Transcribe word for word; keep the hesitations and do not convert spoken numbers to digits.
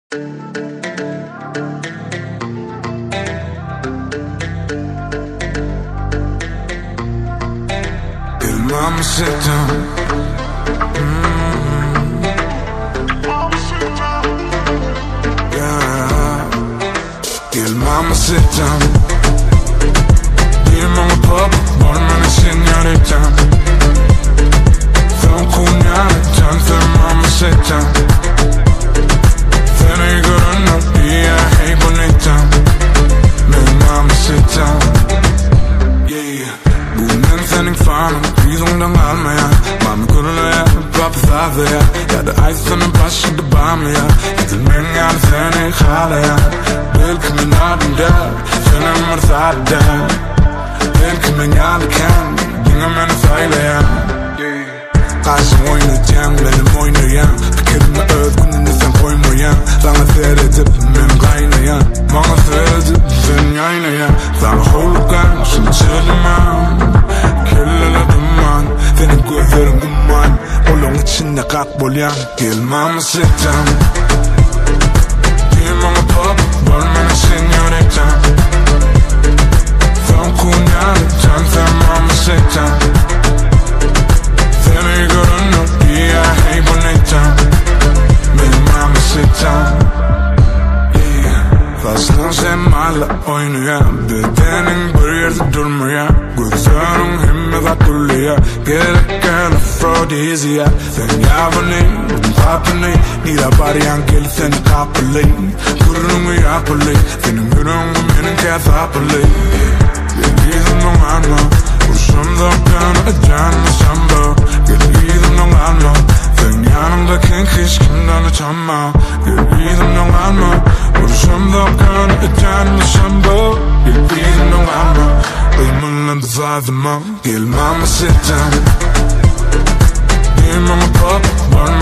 Mama, sit down. Mm-hmm. Yeah. Gel mama, sit down. Dear mama, papa, buonamane signorita. Fai un pugnale, tanto mama, sit down. Fai good enough, yeah, hey bonita. Man, mama, sit down. Yeah. Bunen senin fanın, yüzünden almaya. Mami kurulaya, papı sağlaya. Ya da ay senin başında bağımlıya. Gidilmen yani seni halaya. Belki min ardında, senin mırsada. Belki min alırken, yine beni saylaya. Karşım oynayacağım, benim oynayan. Fikrimi özgünlüğünü sen koymayan. Bana seyredip benim kaynayan. Bana seyredip sen yaynayan. Sana holukan, şimdi çığırmam. Kirlere duman, senin gözlerin duman. Olun içinde kakbolyan. Gel mama, sit down. Dear mama, papa, buonamane signorita. Fai un pugnale, tanto mama, sit down. Seni good enough, yeah, hey bonita. Benim mama, sit down. Fazla seninle oynayan, bedenin bir yerde durmayan. Gözlerin himmet akıllıya, gereken afrodizya. Sen yavani, benim papini, nira bariyan gel seni kapılı. Gururunu yapılı, senin yüreğin benim kesapılı. Gelizim anma, kurşumda kanı canlı samba. Gelizim anma, sen yanımdayken hiç kimden uçanma. Gelizim anma, kurşumda kanı canlı samba. Gelizim anma, kıyımın zatıma. Gel mama, sit down. Dear mama, papa,